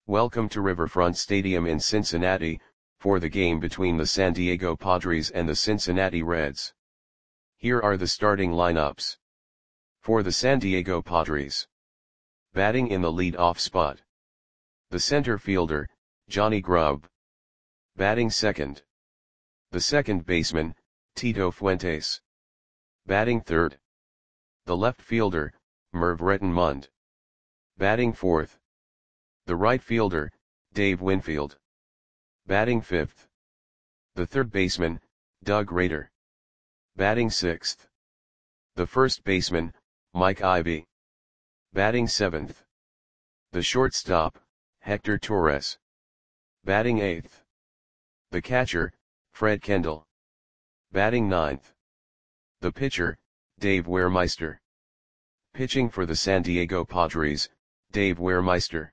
Welcome to Riverfront Stadium in Cincinnati, for the game between the San Diego Padres and the Cincinnati Reds. Here are the starting lineups. For the San Diego Padres. Batting in the lead-off spot. The center fielder, Johnny Grubb. Batting second. The second baseman, Tito Fuentes. Batting third. The left fielder, Merv Rettenmund. Batting fourth. The right fielder, Dave Winfield. Batting fifth. The third baseman, Doug Rader. Batting sixth. The first baseman, Mike Ivy. Batting seventh. The shortstop, Hector Torres. Batting eighth. The catcher, Fred Kendall. Batting ninth. The pitcher, Dave Wehrmeister. Pitching for the San Diego Padres, Dave Wehrmeister.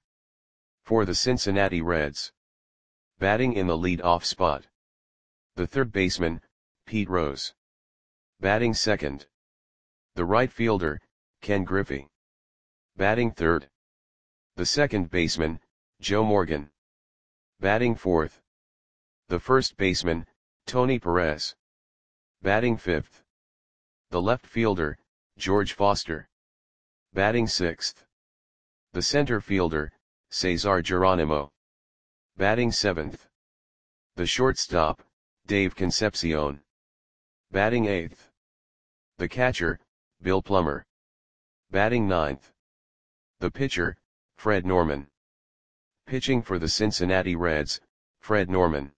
For the Cincinnati Reds. Batting in the lead-off spot. The third baseman, Pete Rose. Batting second. The right fielder, Ken Griffey. Batting third. The second baseman, Joe Morgan. Batting fourth. The first baseman, Tony Perez. Batting fifth. The left fielder, George Foster. Batting sixth. The center fielder, Cesar Geronimo. Batting seventh. The shortstop, Dave Concepcion. Batting eighth. The catcher, Bill Plummer. Batting ninth. The pitcher, Fred Norman. Pitching for the Cincinnati Reds, Fred Norman.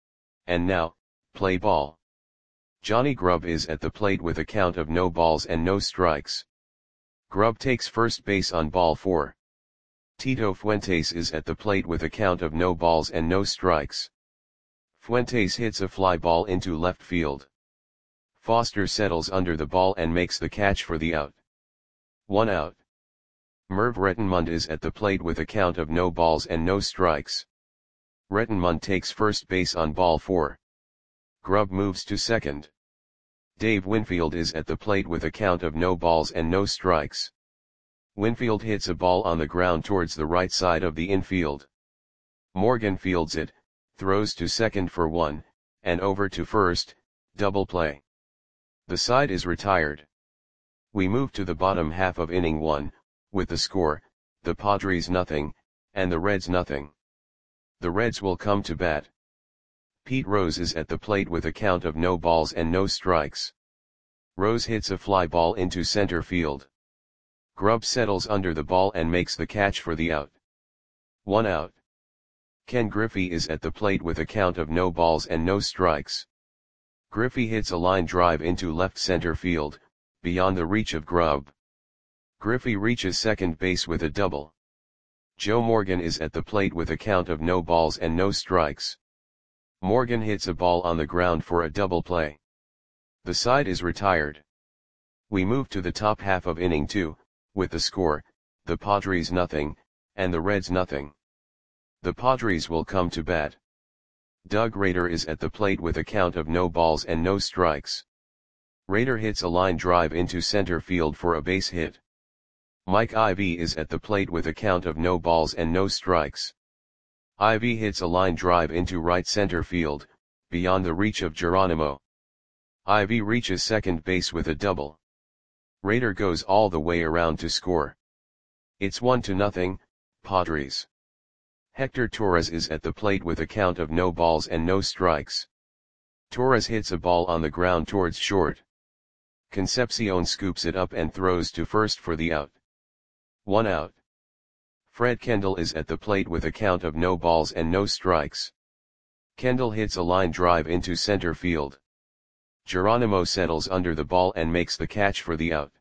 And now, play ball. Johnny Grubb is at the plate with a count of no balls and no strikes. Grubb takes first base on ball 4. Tito Fuentes is at the plate with a count of no balls and no strikes. Fuentes hits a fly ball into left field. Foster settles under the ball and makes the catch for the out. 1 out. Merv Rettenmund is at the plate with a count of no balls and no strikes. Rettenmund takes first base on ball 4. Grubb moves to second. Dave Winfield is at the plate with a count of no balls and no strikes. Winfield hits a ball on the ground towards the right side of the infield. Morgan fields it, throws to second for 1, and over to first, double play. The side is retired. We move to the bottom half of inning 1, with the score, the Padres nothing, and the Reds nothing. The Reds will come to bat. Pete Rose is at the plate with a count of no balls and no strikes. Rose hits a fly ball into center field. Grubb settles under the ball and makes the catch for the out. 1 out. Ken Griffey is at the plate with a count of no balls and no strikes. Griffey hits a line drive into left center field, beyond the reach of Grubb. Griffey reaches second base with a double. Joe Morgan is at the plate with a count of no balls and no strikes. Morgan hits a ball on the ground for a double play. The side is retired. We move to the top half of inning 2, with the score, the Padres nothing, and the Reds nothing. The Padres will come to bat. Doug Rader is at the plate with a count of no balls and no strikes. Rader hits a line drive into center field for a base hit. Mike Ivy is at the plate with a count of no balls and no strikes. Ivy hits a line drive into right center field, beyond the reach of Geronimo. Ivy reaches second base with a double. Rader goes all the way around to score. It's 1-0, Padres. Hector Torres is at the plate with a count of no balls and no strikes. Torres hits a ball on the ground towards short. Concepcion scoops it up and throws to first for the out. 1 out. Fred Kendall is at the plate with a count of no balls and no strikes. Kendall hits a line drive into center field. Geronimo settles under the ball and makes the catch for the out.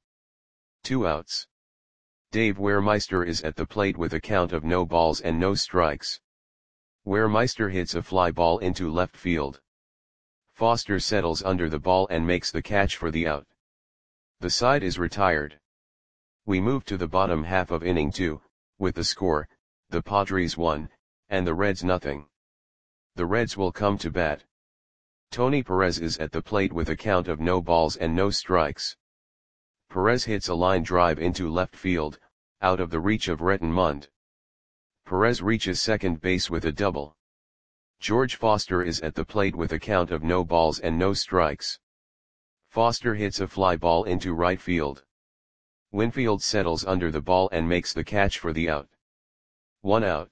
2 outs. Dave Wehrmeister is at the plate with a count of no balls and no strikes. Wehrmeister hits a fly ball into left field. Foster settles under the ball and makes the catch for the out. The side is retired. We move to the bottom half of inning 2, with the score, the Padres 1, and the Reds nothing. The Reds will come to bat. Tony Perez is at the plate with a count of no balls and no strikes. Perez hits a line drive into left field, out of the reach of Rettenmund. Perez reaches second base with a double. George Foster is at the plate with a count of no balls and no strikes. Foster hits a fly ball into right field. Winfield settles under the ball and makes the catch for the out. 1 out.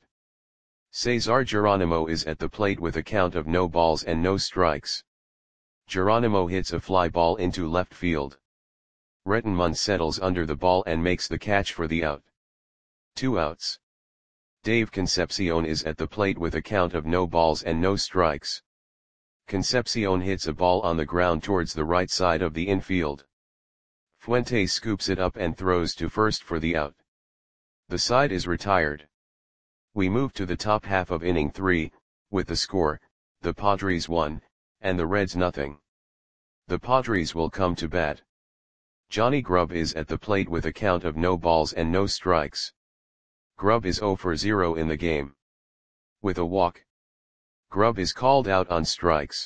Cesar Geronimo is at the plate with a count of no balls and no strikes. Geronimo hits a fly ball into left field. Rettenmund settles under the ball and makes the catch for the out. 2 outs. Dave Concepcion is at the plate with a count of no balls and no strikes. Concepcion hits a ball on the ground towards the right side of the infield. Fuentes scoops it up and throws to first for the out. The side is retired. We move to the top half of inning 3, with the score, the Padres 1, and the Reds nothing. The Padres will come to bat. Johnny Grubb is at the plate with a count of no balls and no strikes. Grubb is 0 for 0 in the game. With a walk. Grubb is called out on strikes.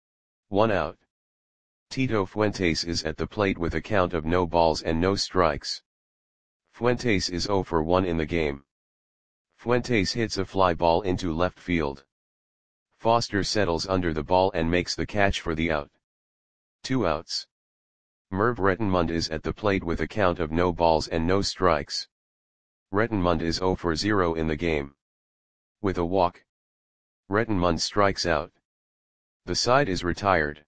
1 out. Tito Fuentes is at the plate with a count of no balls and no strikes. Fuentes is 0 for 1 in the game. Fuentes hits a fly ball into left field. Foster settles under the ball and makes the catch for the out. 2 outs. Merv Rettenmund is at the plate with a count of no balls and no strikes. Rettenmund is 0 for 0 in the game. With a walk. Rettenmund strikes out. The side is retired.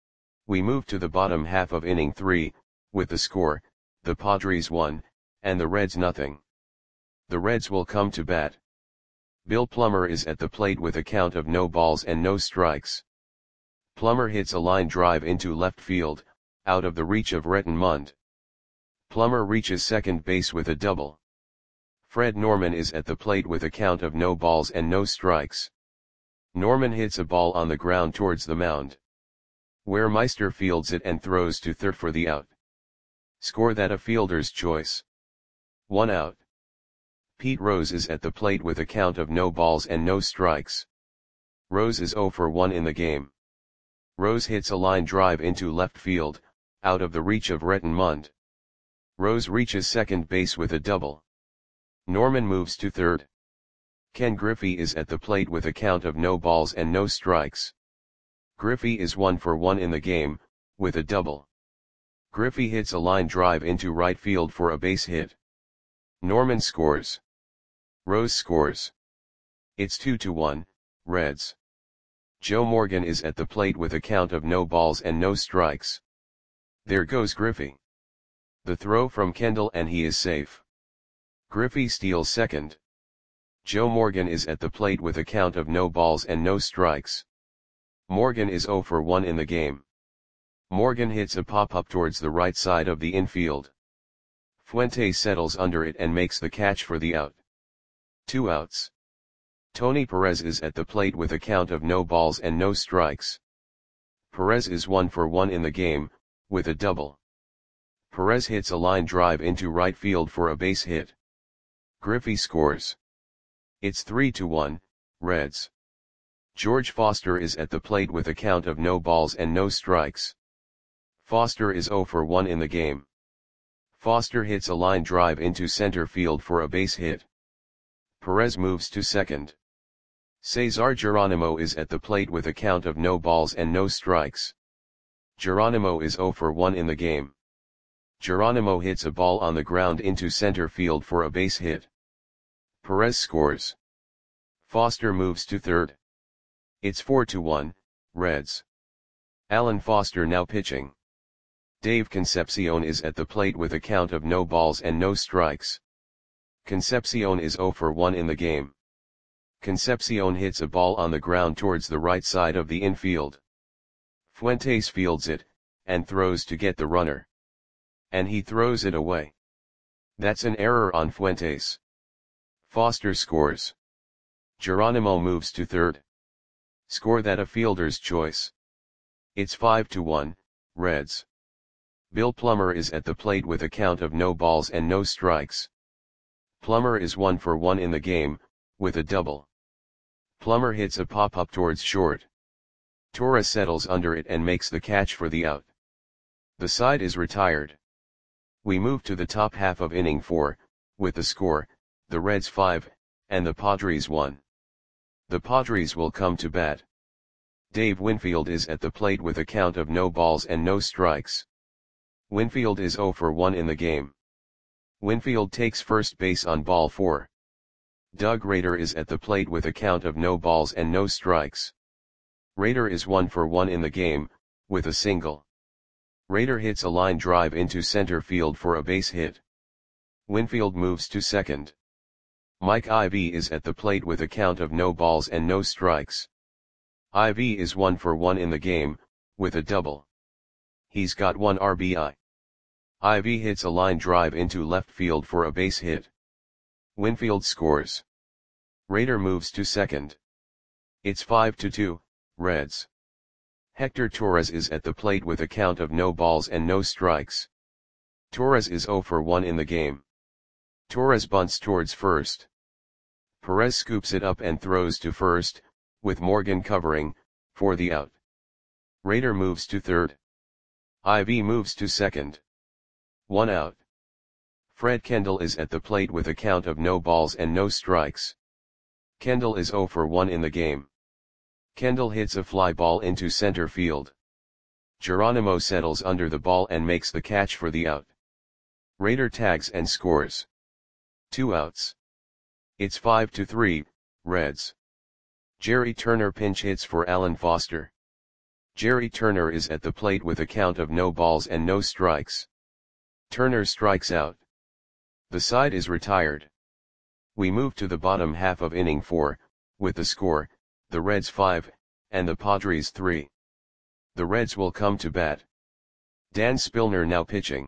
We move to the bottom half of inning 3, with the score, the Padres 1, and the Reds nothing. The Reds will come to bat. Bill Plummer is at the plate with a count of no balls and no strikes. Plummer hits a line drive into left field, out of the reach of Rettenmund. Plummer reaches second base with a double. Fred Norman is at the plate with a count of no balls and no strikes. Norman hits a ball on the ground towards the mound. Wehrmeister fields it and throws to third for the out. Score that a fielder's choice. 1 out. Pete Rose is at the plate with a count of no balls and no strikes. Rose is 0 for 1 in the game. Rose hits a line drive into left field, out of the reach of Rettenmund. Rose reaches second base with a double. Norman moves to third. Ken Griffey is at the plate with a count of no balls and no strikes. Griffey is 1 for 1 in the game, with a double. Griffey hits a line drive into right field for a base hit. Norman scores. Rose scores. It's 2-1, Reds. Joe Morgan is at the plate with a count of no balls and no strikes. There goes Griffey. The throw from Kendall and he is safe. Griffey steals second. Joe Morgan is at the plate with a count of no balls and no strikes. Morgan is 0 for 1 in the game. Morgan hits a pop-up towards the right side of the infield. Fuentes settles under it and makes the catch for the out. 2 outs. Tony Perez is at the plate with a count of no balls and no strikes. Perez is 1 for 1 in the game, with a double. Perez hits a line drive into right field for a base hit. Griffey scores. It's 3-1, Reds. George Foster is at the plate with a count of no balls and no strikes. Foster is 0 for 1 in the game. Foster hits a line drive into center field for a base hit. Perez moves to second. Cesar Geronimo is at the plate with a count of no balls and no strikes. Geronimo is 0 for 1 in the game. Geronimo hits a ball on the ground into center field for a base hit. Perez scores. Foster moves to third. It's 4-1, Reds. Alan Foster now pitching. Dave Concepcion is at the plate with a count of no balls and no strikes. Concepcion is 0 for 1 in the game. Concepcion hits a ball on the ground towards the right side of the infield. Fuentes fields it, and throws to get the runner. And he throws it away. That's an error on Fuentes. Foster scores. Geronimo moves to third. Score that a fielder's choice. It's 5-1, Reds. Bill Plummer is at the plate with a count of no balls and no strikes. Plummer is 1 for 1 in the game, with a double. Plummer hits a pop-up towards short. Torres settles under it and makes the catch for the out. The side is retired. We move to the top half of inning 4, with the score, the Reds 5, and the Padres 1. The Padres will come to bat. Dave Winfield is at the plate with a count of no balls and no strikes. Winfield is 0 for 1 in the game. Winfield takes first base on ball 4. Doug Rader is at the plate with a count of no balls and no strikes. Rader is 1 for 1 in the game, with a single. Rader hits a line drive into center field for a base hit. Winfield moves to second. Mike Ivy is at the plate with a count of no balls and no strikes. Ivy is 1 for 1 in the game, with a double. He's got 1 RBI. Ivy hits a line drive into left field for a base hit. Winfield scores. Rader moves to second. It's 5-2, Reds. Hector Torres is at the plate with a count of no balls and no strikes. Torres is 0 for 1 in the game. Torres bunts towards first. Perez scoops it up and throws to first, with Morgan covering, for the out. Rader moves to third. Ivy moves to second. 1 out. Fred Kendall is at the plate with a count of no balls and no strikes. Kendall is 0 for 1 in the game. Kendall hits a fly ball into center field. Geronimo settles under the ball and makes the catch for the out. Rader tags and scores. 2 outs. It's 5-3, Reds. Jerry Turner pinch hits for Alan Foster. Jerry Turner is at the plate with a count of no balls and no strikes. Turner strikes out. The side is retired. We move to the bottom half of inning 4, with the score, the Reds 5, and the Padres 3. The Reds will come to bat. Dan Spillner now pitching.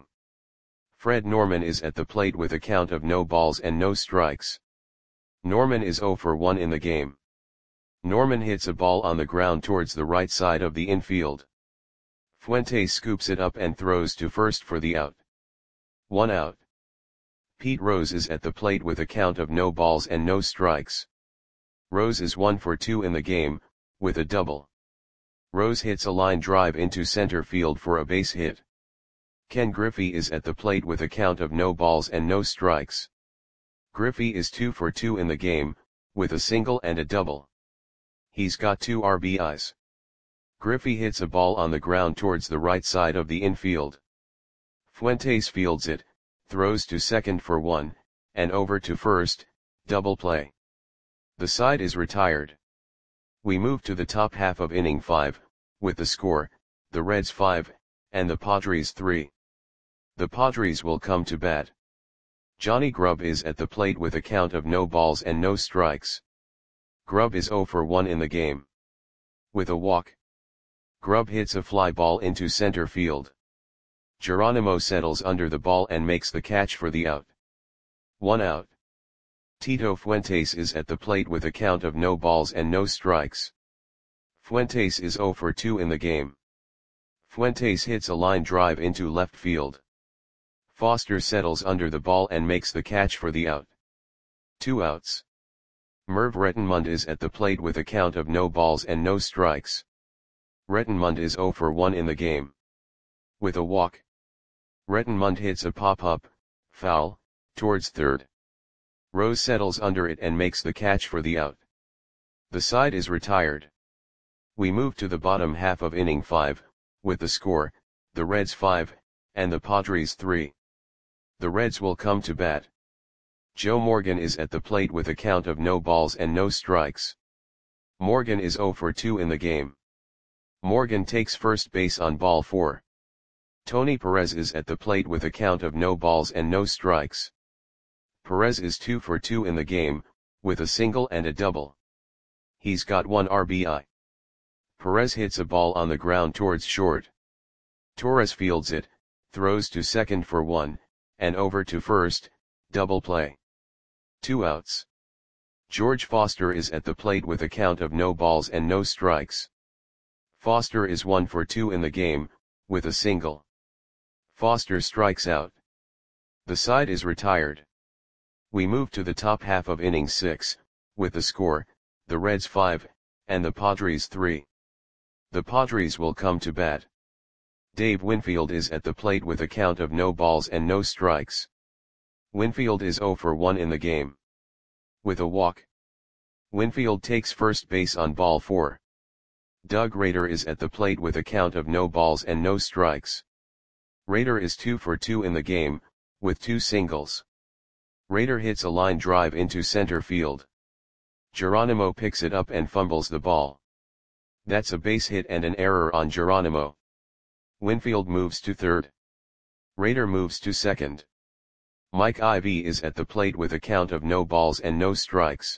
Fred Norman is at the plate with a count of no balls and no strikes. Norman is 0 for 1 in the game. Norman hits a ball on the ground towards the right side of the infield. Fuentes scoops it up and throws to first for the out. 1 out. Pete Rose is at the plate with a count of no balls and no strikes. Rose is 1 for 2 in the game, with a double. Rose hits a line drive into center field for a base hit. Ken Griffey is at the plate with a count of no balls and no strikes. Griffey is 2 for 2 in the game, with a single and a double. He's got 2 RBIs. Griffey hits a ball on the ground towards the right side of the infield. Fuentes fields it, throws to second for 1, and over to first, double play. The side is retired. We move to the top half of inning 5, with the score, the Reds 5, and the Padres 3. The Padres will come to bat. Johnny Grubb is at the plate with a count of no balls and no strikes. Grubb is 0 for 1 in the game. With a walk. Grubb hits a fly ball into center field. Geronimo settles under the ball and makes the catch for the out. 1 out. Tito Fuentes is at the plate with a count of no balls and no strikes. Fuentes is 0 for 2 in the game. Fuentes hits a line drive into left field. Foster settles under the ball and makes the catch for the out. 2 outs. Merv Rettenmund is at the plate with a count of no balls and no strikes. Rettenmund is 0 for 1 in the game. With a walk. Rettenmund hits a pop-up, foul, towards third. Rose settles under it and makes the catch for the out. The side is retired. We move to the bottom half of inning 5, with the score, the Reds 5, and the Padres 3. The Reds will come to bat. Joe Morgan is at the plate with a count of no balls and no strikes. Morgan is 0 for 2 in the game. Morgan takes first base on ball 4. Tony Perez is at the plate with a count of no balls and no strikes. Perez is 2 for 2 in the game, with a single and a double. He's got 1 RBI. Perez hits a ball on the ground towards short. Torres fields it, throws to second for 1, and over to first, double play. 2 outs. George Foster is at the plate with a count of no balls and no strikes. Foster is 1 for 2 in the game, with a single. Foster strikes out. The side is retired. We move to the top half of inning 6, with the score, the Reds 5, and the Padres 3. The Padres will come to bat. Dave Winfield is at the plate with a count of no balls and no strikes. Winfield is 0 for 1 in the game. With a walk, Winfield takes first base on ball 4. Doug Rader is at the plate with a count of no balls and no strikes. Rader is 2 for 2 in the game, with 2 singles. Rader hits a line drive into center field. Geronimo picks it up and fumbles the ball. That's a base hit and an error on Geronimo. Winfield moves to third. Rader moves to second. Mike Ivy is at the plate with a count of no balls and no strikes.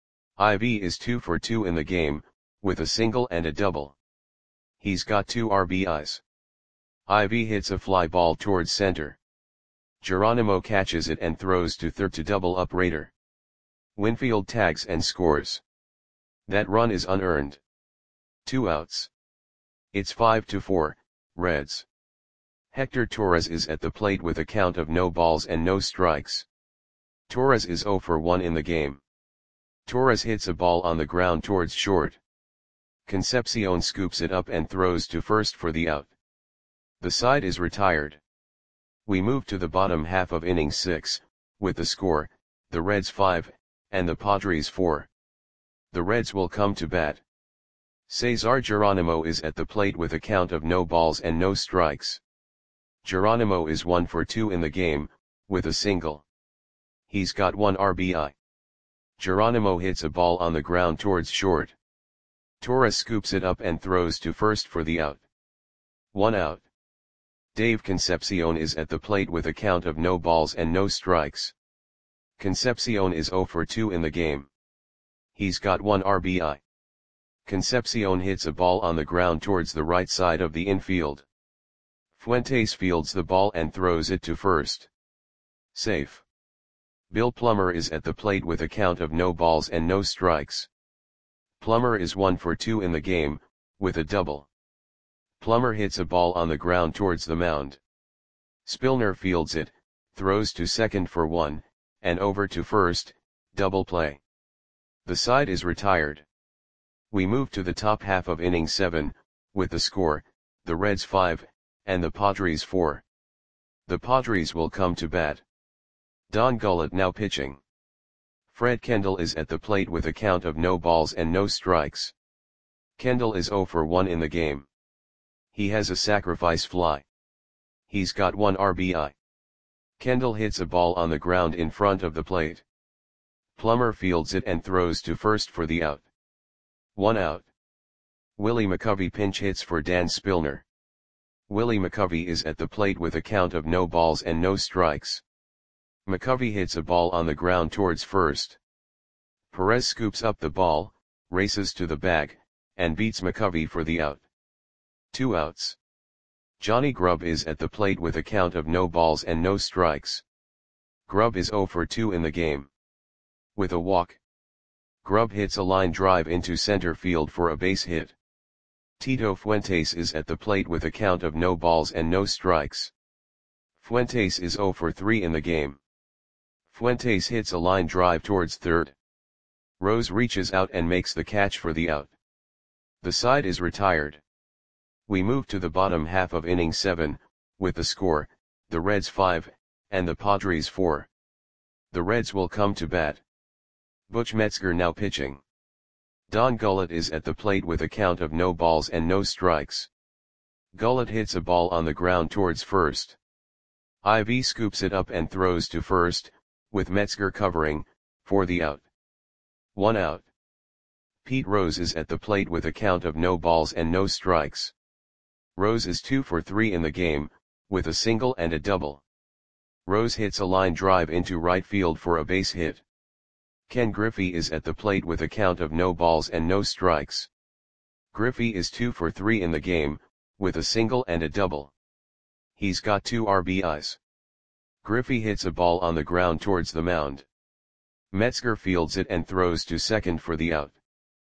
Ivy is 2 for 2 in the game, with a single and a double. He's got 2 RBIs. Ivy hits a fly ball towards center. Geronimo catches it and throws to third to double up Rader. Winfield tags and scores. That run is unearned. 2 outs. It's 5-4, Reds. Hector Torres is at the plate with a count of no balls and no strikes. Torres is 0 for 1 in the game. Torres hits a ball on the ground towards short. Concepcion scoops it up and throws to first for the out. The side is retired. We move to the bottom half of inning 6, with the score, the Reds 5, and the Padres 4. The Reds will come to bat. Cesar Geronimo is at the plate with a count of no balls and no strikes. Geronimo is 1 for 2 in the game, with a single. He's got 1 RBI. Geronimo hits a ball on the ground towards short. Torres scoops it up and throws to first for the out. 1 out. Dave Concepcion is at the plate with a count of no balls and no strikes. Concepcion is 0 for 2 in the game. He's got 1 RBI. Concepcion hits a ball on the ground towards the right side of the infield. Fuentes fields the ball and throws it to first. Safe. Bill Plummer is at the plate with a count of no balls and no strikes. Plummer is 1 for 2 in the game, with a double. Plummer hits a ball on the ground towards the mound. Spillner fields it, throws to second for 1, and over to first, double play. The side is retired. We move to the top half of inning 7, with the score, the Reds 5, and the Padres 4. The Padres will come to bat. Don Gullett now pitching. Fred Kendall is at the plate with a count of no balls and no strikes. Kendall is 0 for 1 in the game. He has a sacrifice fly. He's got 1 RBI. Kendall hits a ball on the ground in front of the plate. Plummer fields it and throws to first for the out. 1 out. Willie McCovey pinch hits for Dan Spillner. Willie McCovey is at the plate with a count of no balls and no strikes. McCovey hits a ball on the ground towards first. Perez scoops up the ball, races to the bag, and beats McCovey for the out. 2 outs. Johnny Grubb is at the plate with a count of no balls and no strikes. Grubb is 0 for 2 in the game. With a walk, Grubb hits a line drive into center field for a base hit. Tito Fuentes is at the plate with a count of no balls and no strikes. Fuentes is 0 for 3 in the game. Fuentes hits a line drive towards third. Rose reaches out and makes the catch for the out. The side is retired. We move to the bottom half of inning 7, with the score, the Reds 5, and the Padres 4. The Reds will come to bat. Butch Metzger now pitching. Don Gullett is at the plate with a count of no balls and no strikes. Gullett hits a ball on the ground towards first. Ivy scoops it up and throws to first, with Metzger covering, for the out. 1 out. Pete Rose is at the plate with a count of no balls and no strikes. Rose is 2 for 3 in the game, with a single and a double. Rose hits a line drive into right field for a base hit. Ken Griffey is at the plate with a count of no balls and no strikes. Griffey is 2 for 3 in the game, with a single and a double. He's got 2 RBIs. Griffey hits a ball on the ground towards the mound. Metzger fields it and throws to second for the out.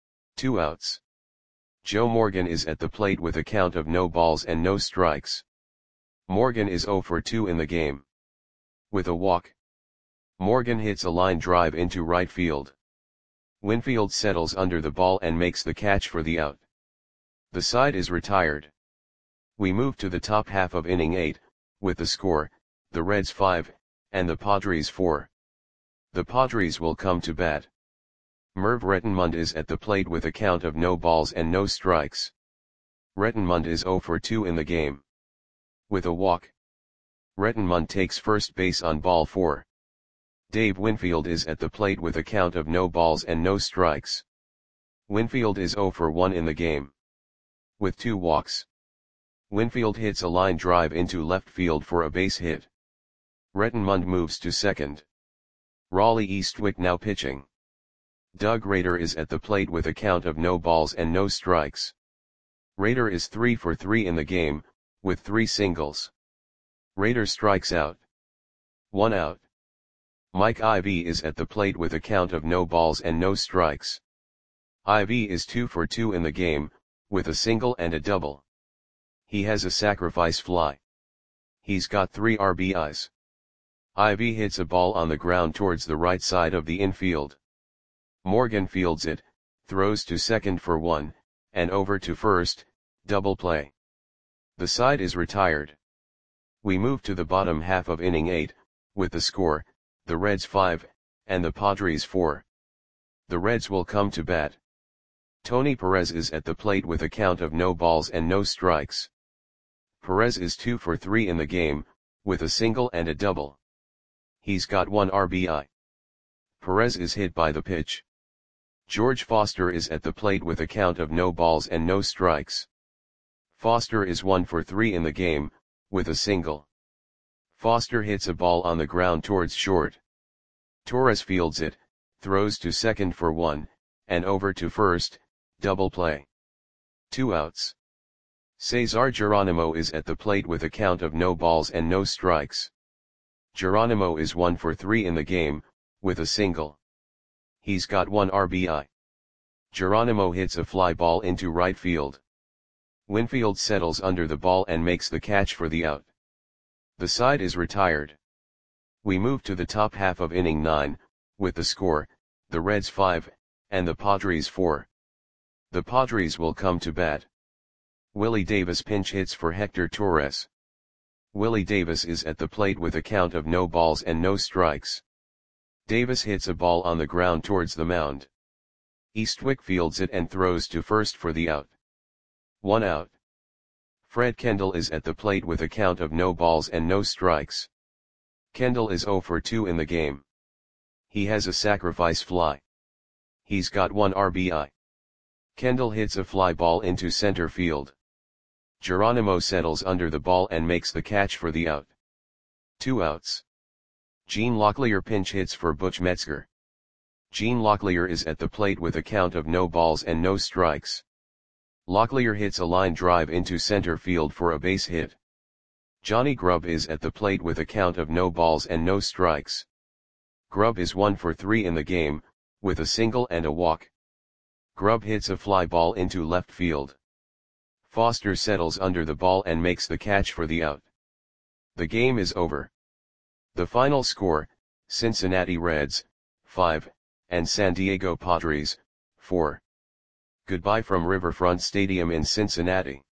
2 outs. Joe Morgan is at the plate with a count of no balls and no strikes. Morgan is 0 for 2 in the game. With a walk, Morgan hits a line drive into right field. Winfield settles under the ball and makes the catch for the out. The side is retired. We move to the top half of inning 8, with the score, the Reds 5, and the Padres 4. The Padres will come to bat. Merv Rettenmund is at the plate with a count of no balls and no strikes. Rettenmund is 0 for 2 in the game. With a walk, Rettenmund takes first base on ball 4. Dave Winfield is at the plate with a count of no balls and no strikes. Winfield is 0 for 1 in the game. With 2 walks, Winfield hits a line drive into left field for a base hit. Rettenmund moves to second. Raleigh Eastwick now pitching. Doug Rader is at the plate with a count of no balls and no strikes. Rader is 3 for 3 in the game, with 3 singles. Rader strikes out. 1 out. Mike Ivy is at the plate with a count of no balls and no strikes. Ivy is 2 for 2 in the game, with a single and a double. He has a sacrifice fly. He's got 3 RBIs. Ivy hits a ball on the ground towards the right side of the infield. Morgan fields it, throws to second for 1, and over to first, double play. The side is retired. We move to the bottom half of inning 8, with the score, the Reds 5, and the Padres 4. The Reds will come to bat. Tony Perez is at the plate with a count of no balls and no strikes. Perez is 2 for 3 in the game, with a single and a double. He's got 1 RBI. Perez is hit by the pitch. George Foster is at the plate with a count of no balls and no strikes. Foster is 1 for 3 in the game, with a single. Foster hits a ball on the ground towards short. Torres fields it, throws to second for 1, and over to first, double play. 2 outs. Cesar Geronimo is at the plate with a count of no balls and no strikes. Geronimo is 1 for 3 in the game, with a single. He's got 1 RBI. Geronimo hits a fly ball into right field. Winfield settles under the ball and makes the catch for the out. The side is retired. We move to the top half of inning 9, with the score, the Reds 5, and the Padres 4. The Padres will come to bat. Willie Davis pinch hits for Hector Torres. Willie Davis is at the plate with a count of no balls and no strikes. Davis hits a ball on the ground towards the mound. Eastwick fields it and throws to first for the out. 1 out. Fred Kendall is at the plate with a count of no balls and no strikes. Kendall is 0 for 2 in the game. He has a sacrifice fly. He's got 1 RBI. Kendall hits a fly ball into center field. Geronimo settles under the ball and makes the catch for the out. 2 outs. Gene Locklear pinch hits for Butch Metzger. Gene Locklear is at the plate with a count of no balls and no strikes. Locklear hits a line drive into center field for a base hit. Johnny Grubb is at the plate with a count of no balls and no strikes. Grubb is 1 for 3 in the game, with a single and a walk. Grubb hits a fly ball into left field. Foster settles under the ball and makes the catch for the out. The game is over. The final score, Cincinnati Reds, 5, and San Diego Padres, 4. Goodbye from Riverfront Stadium in Cincinnati.